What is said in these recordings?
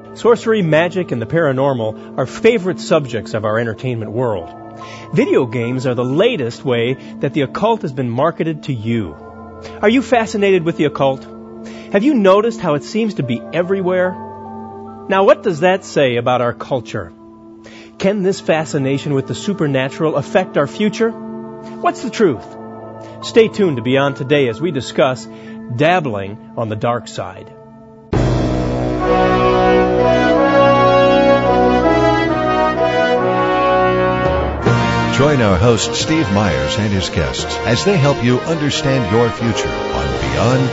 Sorcery, magic, and the paranormal are favorite subjects of our entertainment world. Video games are the latest way that the occult has been marketed to you. Are you fascinated with the occult? Have you noticed how it seems to be everywhere? Now, what does that say about our culture? Can this fascination with the supernatural affect our future? What's the truth? Stay tuned to Beyond Today as we discuss dabbling on the dark side. Join our host Steve Myers and his guests as they help you understand your future on Beyond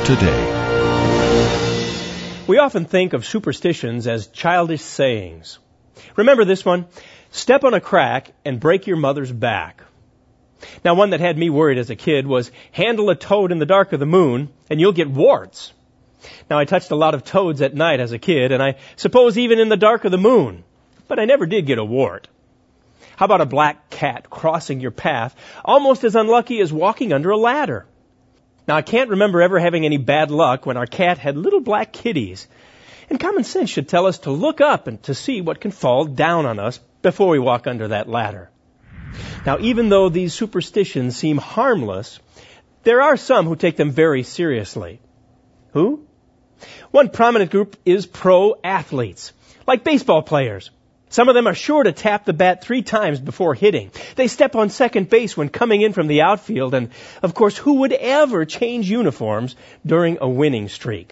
Today. We often think of superstitions as childish sayings. Remember this one? Step on a crack and break your mother's back. Now, one that had me worried as a kid was handle a toad in the dark of the moon and you'll get warts. Now, I touched a lot of toads at night as a kid, and I suppose even in the dark of the moon, but I never did get a wart. How about a black cat crossing your path, almost as unlucky as walking under a ladder? Now, I can't remember ever having any bad luck when our cat had little black kitties. And common sense should tell us to look up and to see what can fall down on us before we walk under that ladder. Now, even though these superstitions seem harmless, there are some who take them very seriously. Who? One prominent group is pro athletes, like baseball players. Some of them are sure to tap the bat 3 times before hitting. They step on second base when coming in from the outfield, and of course, who would ever change uniforms during a winning streak?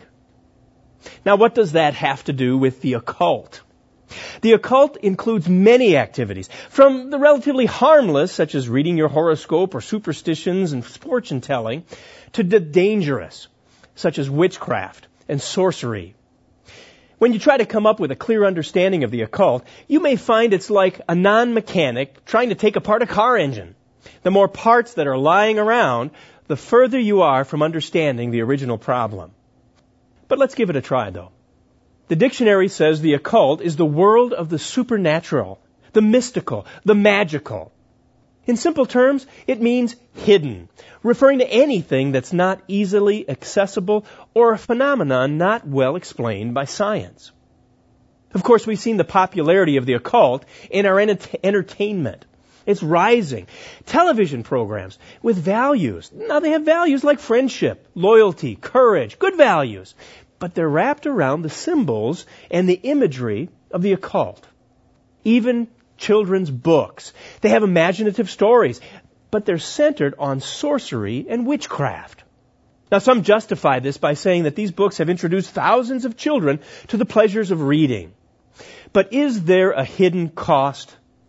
Now, what does that have to do with the occult? The occult includes many activities, from the relatively harmless, such as reading your horoscope or superstitions and fortune telling, to the dangerous, such as witchcraft and sorcery. When you try to come up with a clear understanding of the occult, you may find it's like a non-mechanic trying to take apart a car engine. The more parts that are lying around, the further you are from understanding the original problem. But let's give it a try, though. The dictionary says the occult is the world of the supernatural, the mystical, the magical. In simple terms, it means hidden, referring to anything that's not easily accessible or a phenomenon not well explained by science. Of course, we've seen the popularity of the occult in our entertainment. It's rising. Television programs with values. Now, they have values like friendship, loyalty, courage, good values. But they're wrapped around the symbols and the imagery of the occult. Even children's books. They have imaginative stories, but they're centered on sorcery and witchcraft. Now, some justify this by saying that these books have introduced thousands of children to the pleasures of reading. But is there a hidden cost?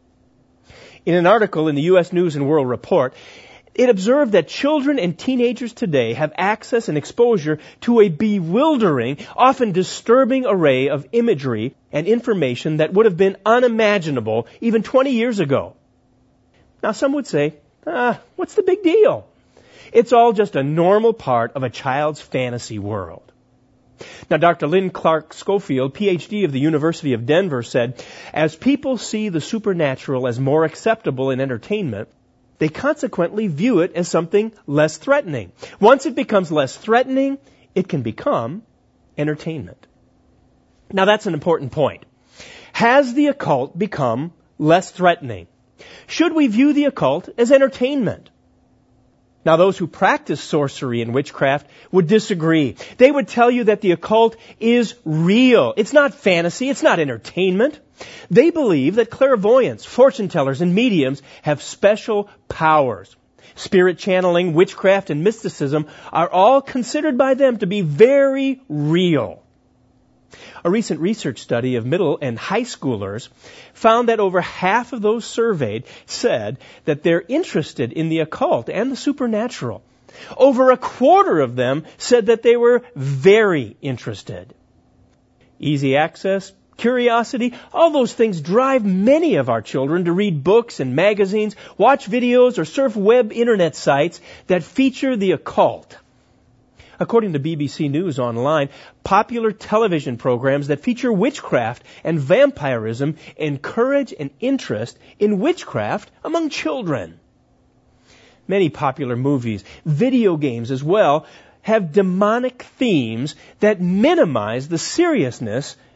In an article in the U.S. News and World Report, it observed that children and teenagers today have access and exposure to a bewildering, often disturbing array of imagery and information that would have been unimaginable even 20 years ago. Now, some would say, what's the big deal? It's all just a normal part of a child's fantasy world. Now, Dr. Lynn Clark Schofield, Ph.D. of the University of Denver, said, as people see the supernatural as more acceptable in entertainment, they consequently view it as something less threatening. Once it becomes less threatening, it can become entertainment. Now, that's an important point. Has the occult become less threatening? Should we view the occult as entertainment? Now, those who practice sorcery and witchcraft would disagree. They would tell you that the occult is real. It's not fantasy. It's not entertainment. They believe that clairvoyants, fortune tellers, and mediums have special powers. Spirit channeling, witchcraft, and mysticism are all considered by them to be very real. A recent research study of middle and high schoolers found that over half of those surveyed said that they're interested in the occult and the supernatural. Over a quarter of them said that they were very interested. Easy access, curiosity, all those things drive many of our children to read books and magazines, watch videos, or surf web internet sites that feature the occult. According to BBC News Online, popular television programs that feature witchcraft and vampirism encourage an interest in witchcraft among children. Many popular movies, video games as well, have demonic themes that minimize the seriousness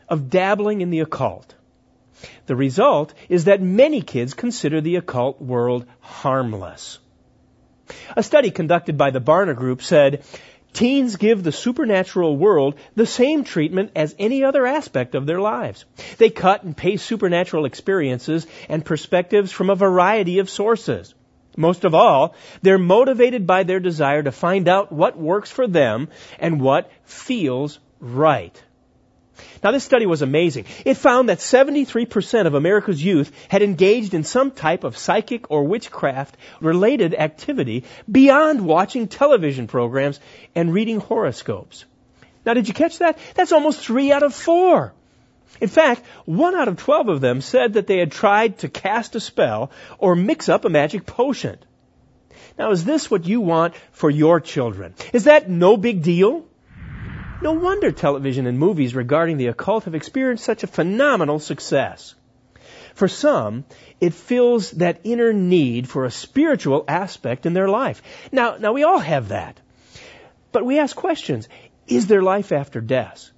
of dabbling in the occult. The result is that many kids consider the occult world harmless. A study conducted by the Barna Group said, teens give the supernatural world the same treatment as any other aspect of their lives. They cut and paste supernatural experiences and perspectives from a variety of sources. Most of all, they're motivated by their desire to find out what works for them and what feels right. Now, this study was amazing. It found that 73% of America's youth had engaged in some type of psychic or witchcraft-related activity beyond watching television programs and reading horoscopes. Now, did you catch that? That's almost 3 out of 4. In fact, 1 out of 12 of them said that they had tried to cast a spell or mix up a magic potion. Now, is this what you want for your children? Is that no big deal? No wonder television and movies regarding the occult have experienced such a phenomenal success. For some, it fills that inner need for a spiritual aspect in their life. Now we all have that. But we ask questions. Is there life after death?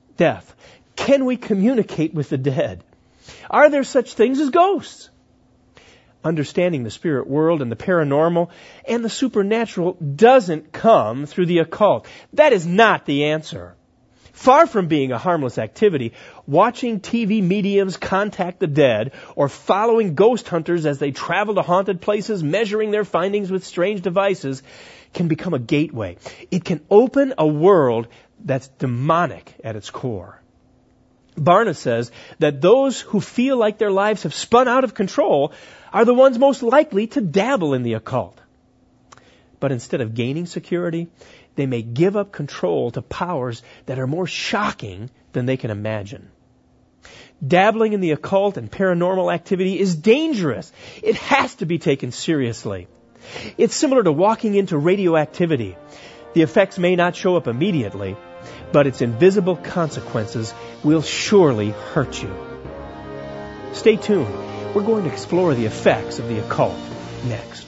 Can we communicate with the dead? Are there such things as ghosts? Understanding the spirit world and the paranormal and the supernatural doesn't come through the occult. That is not the answer. Far from being a harmless activity, watching TV mediums contact the dead or following ghost hunters as they travel to haunted places, measuring their findings with strange devices, can become a gateway. It can open a world that's demonic at its core. Barna says that those who feel like their lives have spun out of control are the ones most likely to dabble in the occult. But instead of gaining security, they may give up control to powers that are more shocking than they can imagine. Dabbling in the occult and paranormal activity is dangerous. It has to be taken seriously. It's similar to walking into radioactivity. The effects may not show up immediately, but its invisible consequences will surely hurt you. Stay tuned. We're going to explore the effects of the occult next.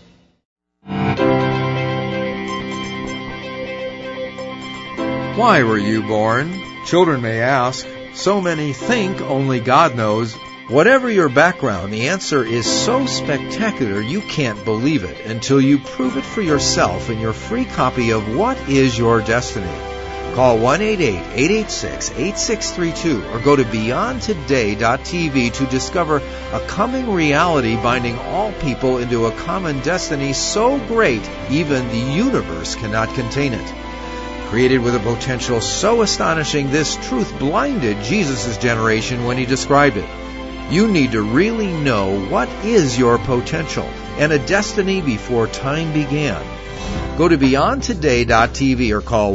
Why were you born? Children may ask. So many think only God knows. Whatever your background, the answer is so spectacular you can't believe it until you prove it for yourself in your free copy of What is Your Destiny? Call 1-888-886-8632 or go to BeyondToday.tv to discover a coming reality binding all people into a common destiny so great even the universe cannot contain it. Created with a potential so astonishing, this truth blinded Jesus' generation when he described it. You need to really know what is your potential and a destiny before time began. Go to BeyondToday.tv or call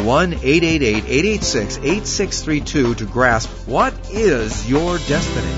1-888-886-8632 to grasp what is your destiny.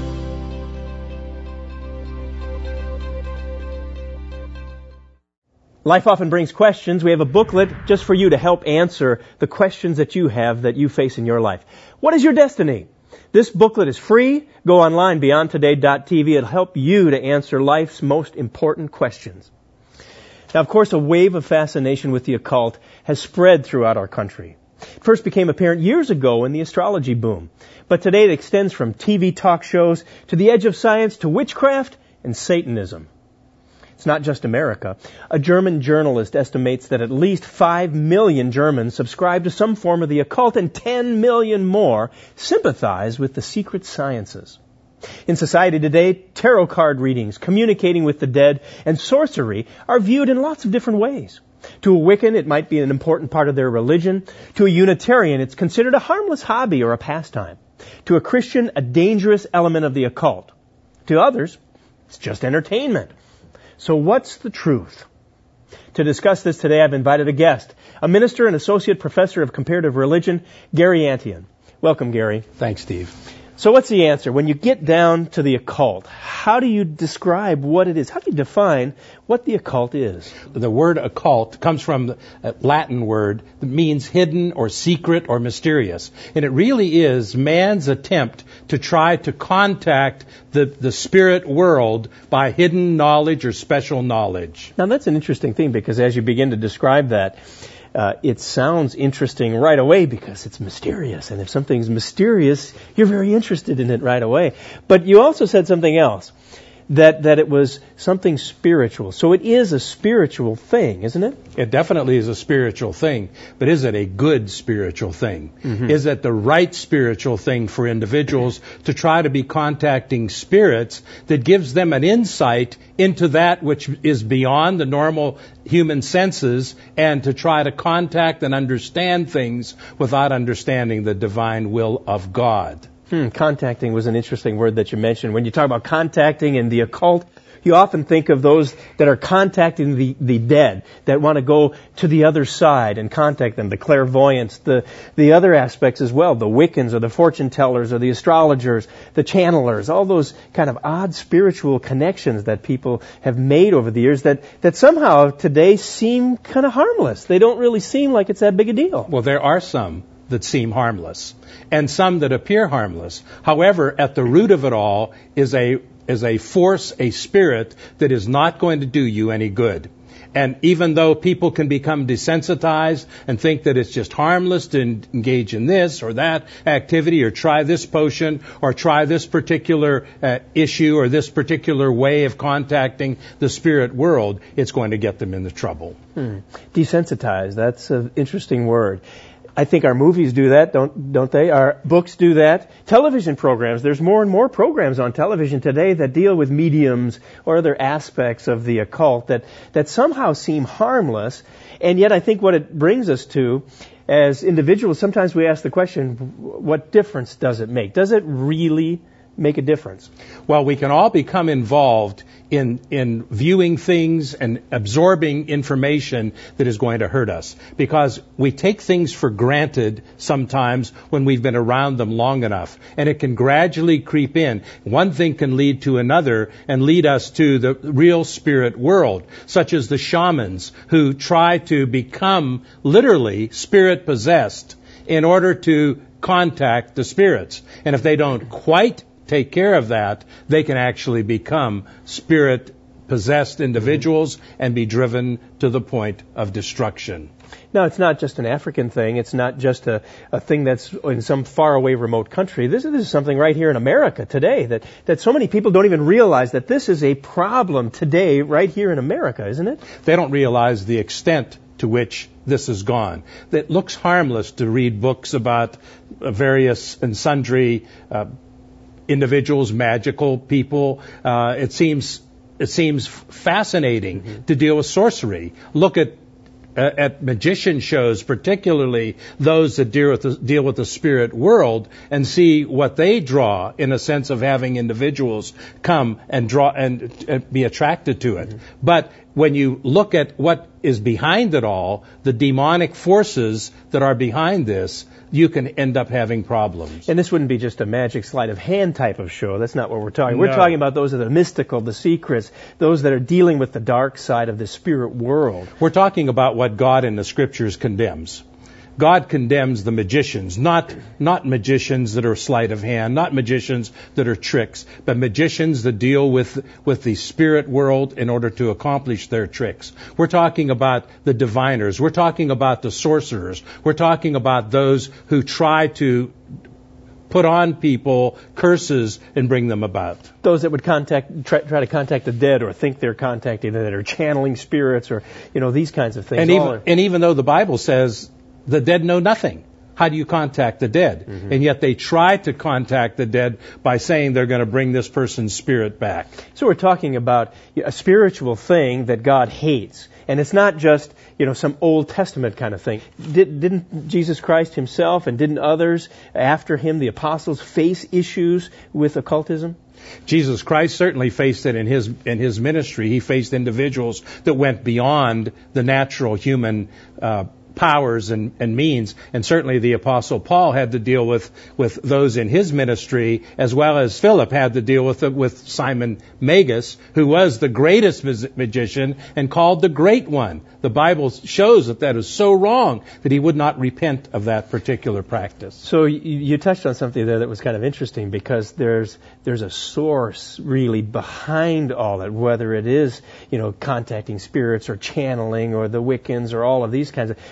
Life often brings questions. We have a booklet just for you to help answer the questions that you have that you face in your life. What is your destiny? This booklet is free. Go online, BeyondToday.tv. It'll help you to answer life's most important questions. Now, of course, a wave of fascination with the occult has spread throughout our country. It first became apparent years ago in the astrology boom. But today it extends from TV talk shows to the edge of science to witchcraft and Satanism. It's not just America. A German journalist estimates that at least 5 million Germans subscribe to some form of the occult and 10 million more sympathize with the secret sciences. In society today, tarot card readings, communicating with the dead, and sorcery are viewed in lots of different ways. To a Wiccan, it might be an important part of their religion. To a Unitarian, it's considered a harmless hobby or a pastime. To a Christian, a dangerous element of the occult. To others, it's just entertainment. So what's the truth? To discuss this today, I've invited a guest, a minister and associate professor of comparative religion, Gary Antion. Welcome, Gary. Thanks, Steve. So what's the answer? When you get down to the occult, how do you describe what it is? How do you define what the occult is? The word occult comes from a Latin word that means hidden or secret or mysterious. And it really is man's attempt to try to contact the spirit world by hidden knowledge or special knowledge. Now that's an interesting thing because as you begin to describe that, it sounds interesting right away because it's mysterious. And if something's mysterious, you're very interested in it right away. But you also said something else, that it was something spiritual. So it is a spiritual thing, isn't it? It definitely is a spiritual thing, but is it a good spiritual thing? Mm-hmm. Is it the right spiritual thing for individuals to try to be contacting spirits that gives them an insight into that which is beyond the normal human senses, and to try to contact and understand things without understanding the divine will of God? Contacting was an interesting word that you mentioned. When you talk about contacting and the occult, you often think of those that are contacting the dead, that want to go to the other side and contact them, the clairvoyants, the other aspects as well, the Wiccans or the fortune tellers or the astrologers, the channelers, all those kind of odd spiritual connections that people have made over the years that somehow today seem kind of harmless. They don't really seem like it's that big a deal. Well, there are some that seem harmless, and some that appear harmless. However, at the root of it all is a force, a spirit that is not going to do you any good. And even though people can become desensitized and think that it's just harmless to engage in this or that activity, or try this potion, or try this particular issue, or this particular way of contacting the spirit world, it's going to get them into trouble. Desensitized, that's an interesting word. I think our movies do that, don't they? Our books do that. Television programs, there's more and more programs on television today that deal with mediums or other aspects of the occult that somehow seem harmless. And yet I think what it brings us to, as individuals, sometimes we ask the question, what difference does it make? Does it really make a difference? Well, we can all become involved in viewing things and absorbing information that is going to hurt us, because we take things for granted sometimes when we've been around them long enough, and it can gradually creep in. One thing can lead to another and lead us to the real spirit world, such as the shamans who try to become literally spirit possessed in order to contact the spirits. And if they don't quite take care of that, they can actually become spirit-possessed individuals and be driven to the point of destruction. Now, it's not just an African thing. It's not just a thing that's in some faraway remote country. This is something right here in America today that so many people don't even realize that this is a problem today right here in America, isn't it? They don't realize the extent to which this has gone. It looks harmless to read books about various and sundry individuals, magical people. It seems fascinating to deal with sorcery. Look at magician shows, particularly those that deal with the spirit world, and see what they draw in a sense of having individuals come and draw and be attracted to it. But when you look at what is behind it all, the demonic forces that are behind this, you can end up having problems. And this wouldn't be just a magic sleight of hand type of show. That's not what we're talking. No. We're talking about those that are mystical, the secrets, those that are dealing with the dark side of the spirit world. We're talking about what God in the Scriptures condemns. God condemns the magicians, not magicians that are sleight of hand, not magicians that are tricks, but magicians that deal with the spirit world in order to accomplish their tricks. We're talking about the diviners. We're talking about the sorcerers. We're talking about those who try to put on people curses and bring them about. Those that would try to contact the dead, or think they're contacting the dead, or channeling spirits, or these kinds of things. And even though the Bible says the dead know nothing, how do you contact the dead? Mm-hmm. And yet they try to contact the dead by saying they're going to bring this person's spirit back. So we're talking about a spiritual thing that God hates. And it's not just, some Old Testament kind of thing. Didn't Jesus Christ himself and didn't others after him, the apostles, face issues with occultism? Jesus Christ certainly faced it in his ministry. He faced individuals that went beyond the natural human powers and means, and certainly the Apostle Paul had to deal with those in his ministry, as well as Philip had to deal with Simon Magus, who was the greatest magician and called the Great One. The Bible shows that is so wrong that he would not repent of that particular practice. So you touched on something there that was kind of interesting, because there's a source really behind all that, whether it is contacting spirits or channeling or the Wiccans or all of these kinds of.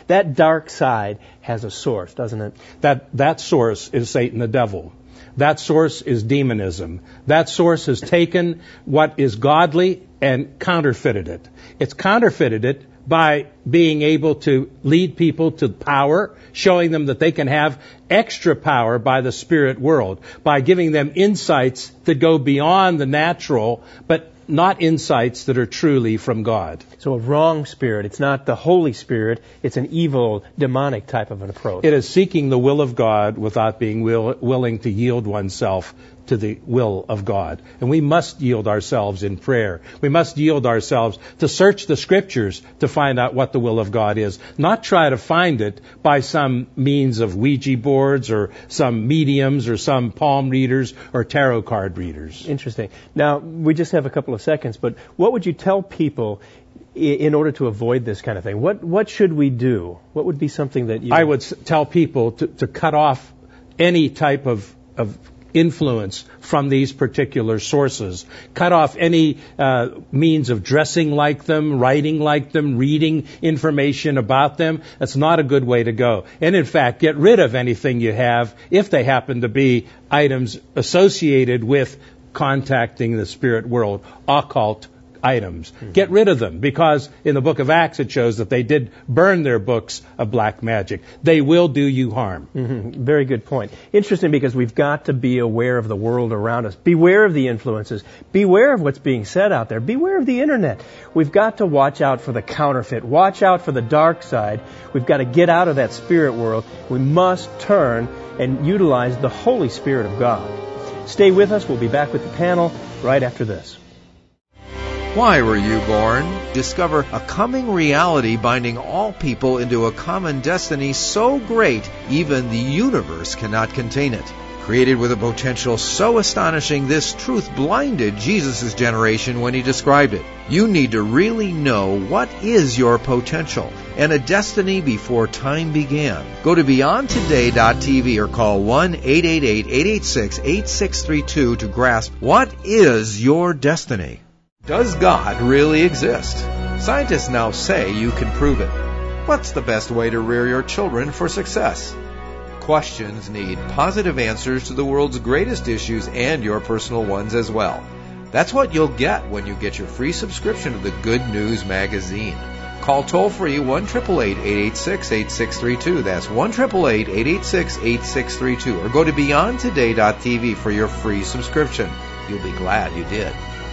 That dark side has a source, doesn't it? That source is Satan the devil. That source is demonism. That source has taken what is godly and counterfeited it. It's counterfeited it by being able to lead people to power, showing them that they can have extra power by the spirit world, by giving them insights that go beyond the natural, but not insights that are truly from God. So a wrong spirit. It's not the Holy Spirit. It's an evil, demonic type of an approach. It is seeking the will of God without being willing to yield oneself to the will of God. And we must yield ourselves in prayer. We must yield ourselves to search the Scriptures to find out what the will of God is. Not try to find it by some means of Ouija boards or some mediums or some palm readers or tarot card readers. Interesting. Now, we just have a couple of seconds, but what would you tell people in order to avoid this kind of thing? What should we do? What would be something that you... I would tell people to cut off any type of influence from these particular sources. Cut off any means of dressing like them, writing like them, reading information about them. That's not a good way to go. And in fact, get rid of anything you have if they happen to be items associated with contacting the spirit world, occult items. Get rid of them, because in the book of Acts it shows that they did burn their books of black magic. They will do you harm. Mm-hmm. Very good point. Interesting, because we've got to be aware of the world around us. Beware of the influences. Beware of what's being said out there. Beware of the internet. We've got to watch out for the counterfeit. Watch out for the dark side. We've got to get out of that spirit world. We must turn and utilize the Holy Spirit of God. Stay with us. We'll be back with the panel right after this. Why were you born? Discover a coming reality binding all people into a common destiny so great even the universe cannot contain it. Created with a potential so astonishing, this truth blinded Jesus' generation when he described it. You need to really know what is your potential and a destiny before time began. Go to BeyondToday.tv or call 1-888-886-8632 to grasp what is your destiny. Does God really exist? Scientists now say you can prove it. What's the best way to rear your children for success? Questions need positive answers to the world's greatest issues and your personal ones as well. That's what you'll get when you get your free subscription to the Good News Magazine. Call toll-free 1-888-886-8632. That's 1-888-886-8632. Or go to BeyondToday.tv for your free subscription. You'll be glad you did.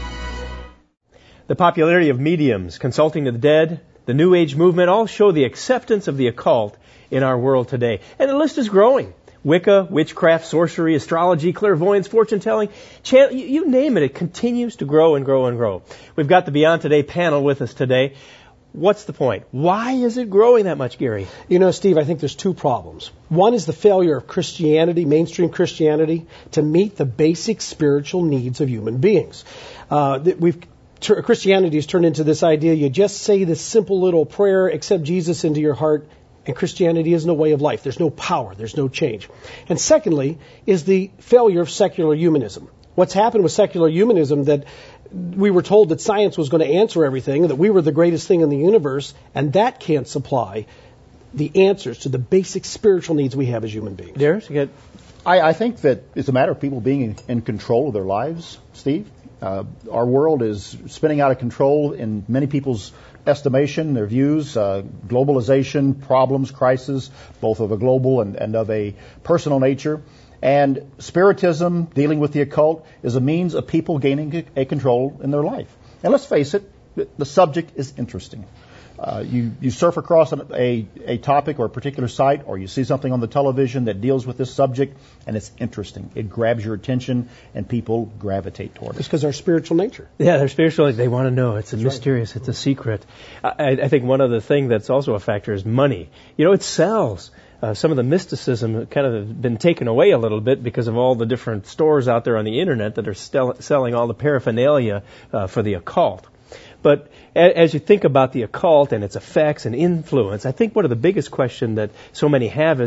The popularity of mediums, consulting to the dead, the New Age movement all show the acceptance of the occult in our world today. And the list is growing. Wicca, witchcraft, sorcery, astrology, clairvoyance, fortune-telling, you name it, it continues to grow and grow and grow. We've got the Beyond Today panel with us today. What's the point? Why is it growing that much, Gary? You know, Steve, I think there's two problems. One is the failure of Christianity, mainstream Christianity, to meet the basic spiritual needs of human beings. Christianity has turned into this idea, you just say this simple little prayer, accept Jesus into your heart, and Christianity isn't a way of life. There's no power. There's no change. And secondly is the failure of secular humanism. What's happened with secular humanism, that we were told that science was going to answer everything, that we were the greatest thing in the universe, and that can't supply the answers to the basic spiritual needs we have as human beings. Darius, I think that it's a matter of people being in control of their lives, Steve. Our world is spinning out of control in many people's estimation, their views, globalization, problems, crisis, both of a global and of a personal nature. And Spiritism, dealing with the occult, is a means of people gaining a control in their life. And let's face it, the subject is interesting. You surf across a topic or a particular site, or you see something on the television that deals with this subject, and it's interesting. It grabs your attention, and people gravitate toward it. It's because our spiritual nature. Yeah, they're spiritual. They want to know. It's mysterious. Right. It's a secret. I think one other thing that's also a factor is money. You know, it sells. Some of the mysticism kind of been taken away a little bit because of all the different stores out there on the internet that are selling all the paraphernalia for the occult. But as you think about the occult and its effects and influence, I think one of the biggest questions that so many have is,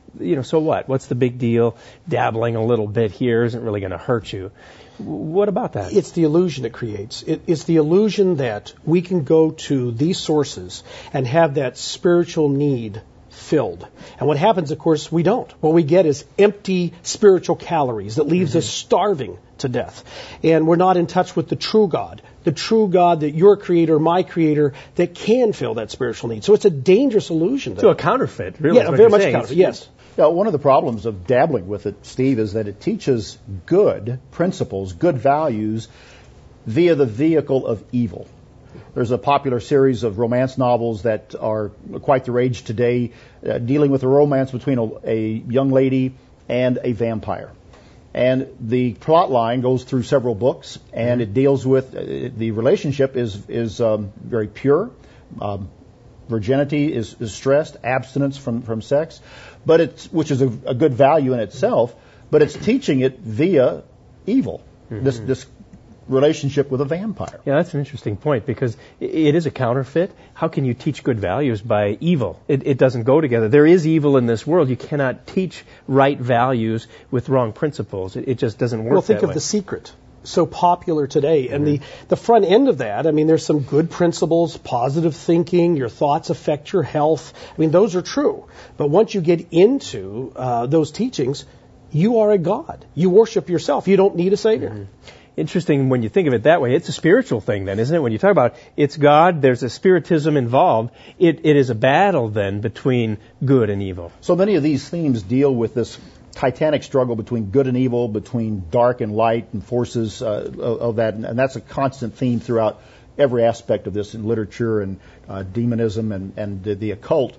so what? What's the big deal? Dabbling a little bit here isn't really going to hurt you. What about that? It's the illusion it creates. It's the illusion that we can go to these sources and have that spiritual need filled. And what happens, of course, we don't. What we get is empty spiritual calories that leaves us starving to death. And we're not in touch with the true God that your creator, my creator, that can fill that spiritual need. So it's a dangerous illusion. So a counterfeit, really. Yeah, very much a counterfeit, yes. One of the problems of dabbling with it, Steve, is that it teaches good principles, good values, via the vehicle of evil. There's a popular series of romance novels that are quite the rage today, dealing with a romance between a young lady and a vampire. And the plot line goes through several books, and it deals with the relationship is very pure. Virginity is stressed, abstinence from sex, which is a good value in itself, but it's teaching it via evil. This relationship with a vampire. Yeah, that's an interesting point, because it is a counterfeit. How can you teach good values by evil? It doesn't go together. There is evil in this world. You cannot teach right values with wrong principles. It just doesn't work. Well, think that of way. The Secret. So popular today. And the front end of that, I mean, there's some good principles, positive thinking, your thoughts affect your health. I mean, those are true. But once you get into those teachings, you are a god. You worship yourself. You don't need a savior. Interesting when you think of it that way. It's a spiritual thing then, isn't it? When you talk about it's God, there's a spiritism involved. It is a battle then between good and evil. So many of these themes deal with this titanic struggle between good and evil, between dark and light, and forces of that. And that's a constant theme throughout every aspect of this in literature and demonism and the occult.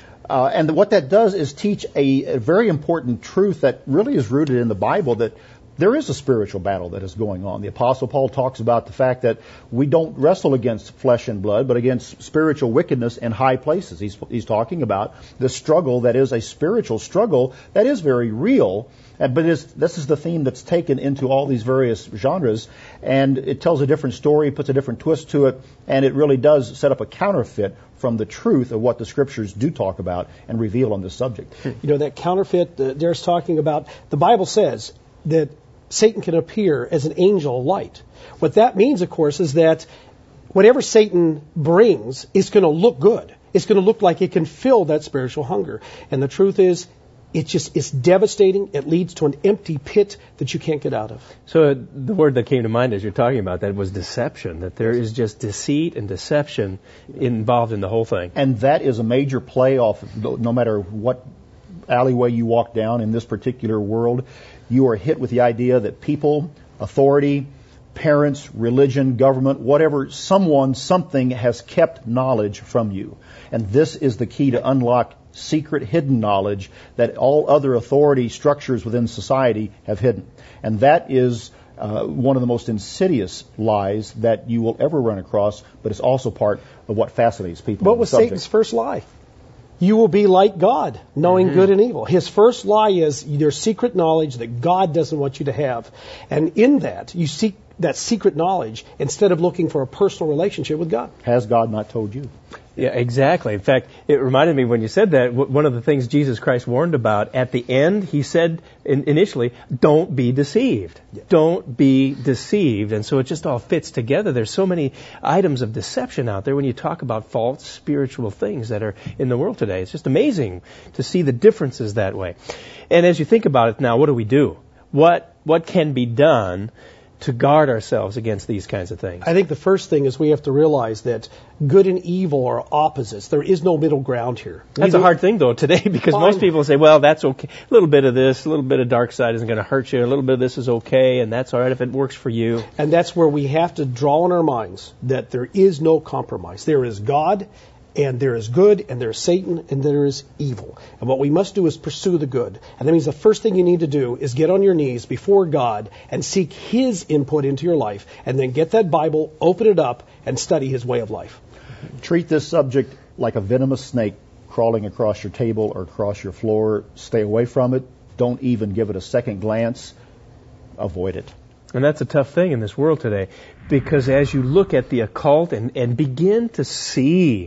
And what that does is teach a very important truth that really is rooted in the Bible, that there is a spiritual battle that is going on. The Apostle Paul talks about the fact that we don't wrestle against flesh and blood, but against spiritual wickedness in high places. He's talking about the struggle that is a spiritual struggle that is very real, but this is the theme that's taken into all these various genres, and it tells a different story, puts a different twist to it, and it really does set up a counterfeit from the truth of what the Scriptures do talk about and reveal on this subject. That counterfeit there's talking about, the Bible says that Satan can appear as an angel of light. What that means, of course, is that whatever Satan brings is going to look good. It's going to look like it can fill that spiritual hunger. And the truth is, it's devastating. It leads to an empty pit that you can't get out of. So the word that came to mind as you're talking about that was deception, that there is just deceit and deception involved in the whole thing. And that is a major play off, no matter what alleyway you walk down in this particular world. You are hit with the idea that people, authority, parents, religion, government, whatever, something has kept knowledge from you. And this is the key to unlock secret, hidden knowledge that all other authority structures within society have hidden. And that is one of the most insidious lies that you will ever run across, but it's also part of what fascinates people. What was Satan's first lie? You will be like God, knowing good and evil. His first lie is there's secret knowledge that God doesn't want you to have. And in that, you seek that secret knowledge instead of looking for a personal relationship with God. Has God not told you? Yeah, exactly. In fact, it reminded me when you said that, one of the things Jesus Christ warned about at the end, he said initially, don't be deceived. Yeah. Don't be deceived. And so it just all fits together. There's so many items of deception out there when you talk about false spiritual things that are in the world today. It's just amazing to see the differences that way. And as you think about it now, what do we do? What can be done to guard ourselves against these kinds of things? I think the first thing is we have to realize that good and evil are opposites. There is no middle ground here. That's a hard thing, though, today, because most people say, well, that's okay. A little bit of this, a little bit of dark side isn't going to hurt you. A little bit of this is okay, and that's all right if it works for you. And that's where we have to draw in our minds that there is no compromise. There is God, and there is good, and there is Satan, and there is evil. And what we must do is pursue the good. And that means the first thing you need to do is get on your knees before God and seek His input into your life, and then get that Bible, open it up, and study His way of life. Treat this subject like a venomous snake crawling across your table or across your floor. Stay away from it. Don't even give it a second glance. Avoid it. And that's a tough thing in this world today, because as you look at the occult and begin to see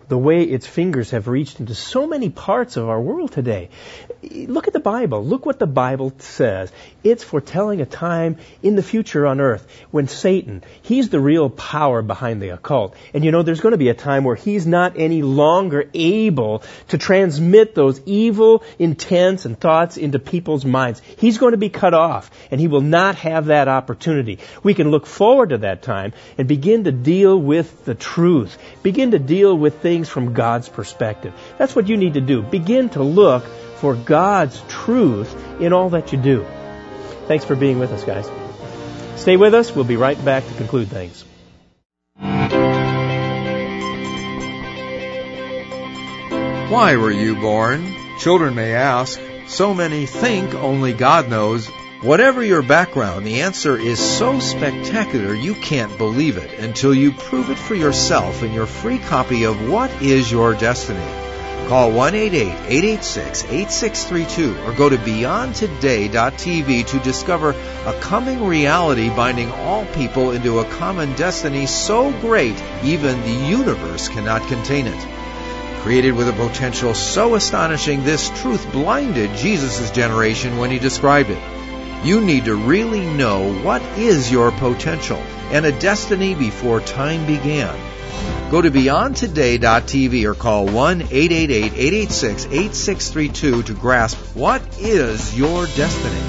the way its fingers have reached into so many parts of our world today. Look at the Bible. Look what the Bible says. It's foretelling a time in the future on earth when Satan, he's the real power behind the occult. And you know, there's going to be a time where he's not any longer able to transmit those evil intents and thoughts into people's minds. He's going to be cut off, and he will not have that opportunity. We can look forward to that time and begin to deal with the truth. Begin to deal with things from God's perspective. That's what you need to do. Begin to look for God's truth in all that you do. Thanks for being with us, guys. Stay with us. We'll be right back to conclude things. Why were you born? Children may ask. So many think only God knows. Whatever your background, the answer is so spectacular you can't believe it until you prove it for yourself in your free copy of What is Your Destiny? Call 1-888-886-8632 or go to BeyondToday.tv to discover a coming reality binding all people into a common destiny so great even the universe cannot contain it. Created with a potential so astonishing, this truth blinded Jesus' generation when he described it. You need to really know what is your potential and a destiny before time began. Go to BeyondToday.tv or call 1-888-886-8632 to grasp what is your destiny.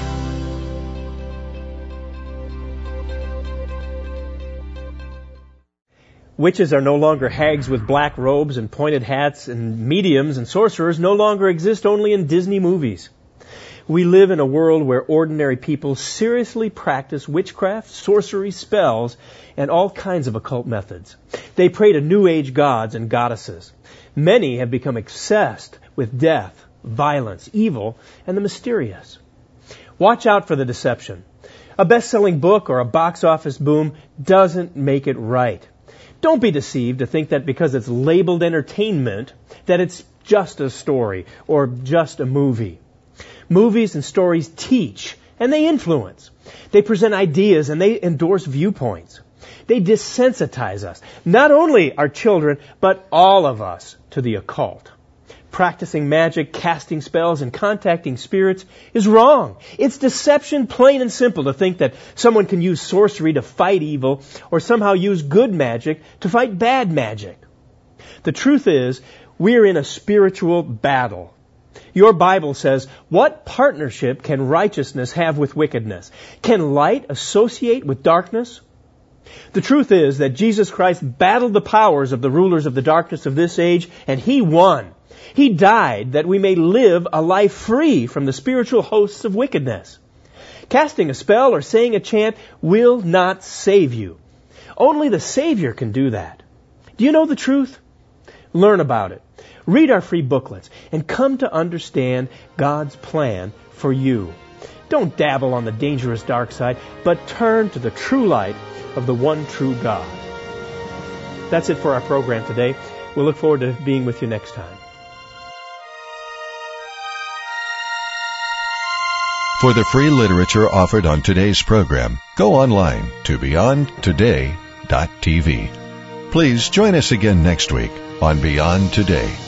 Witches are no longer hags with black robes and pointed hats, and mediums and sorcerers no longer exist only in Disney movies. We live in a world where ordinary people seriously practice witchcraft, sorcery, spells, and all kinds of occult methods. They pray to New Age gods and goddesses. Many have become obsessed with death, violence, evil, and the mysterious. Watch out for the deception. A best-selling book or a box office boom doesn't make it right. Don't be deceived to think that because it's labeled entertainment, that it's just a story or just a movie. Movies and stories teach and they influence. They present ideas and they endorse viewpoints. They desensitize us, not only our children, but all of us, to the occult. Practicing magic, casting spells, and contacting spirits is wrong. It's deception, plain and simple, to think that someone can use sorcery to fight evil or somehow use good magic to fight bad magic. The truth is, we're in a spiritual battle. Your Bible says, what partnership can righteousness have with wickedness? Can light associate with darkness? The truth is that Jesus Christ battled the powers of the rulers of the darkness of this age, and He won. He died that we may live a life free from the spiritual hosts of wickedness. Casting a spell or saying a chant will not save you. Only the Savior can do that. Do you know the truth? Learn about it. Read our free booklets and come to understand God's plan for you. Don't dabble on the dangerous dark side, but turn to the true light of the one true God. That's it for our program today. We'll look forward to being with you next time. For the free literature offered on today's program, go online to BeyondToday.tv. Please join us again next week on Beyond Today.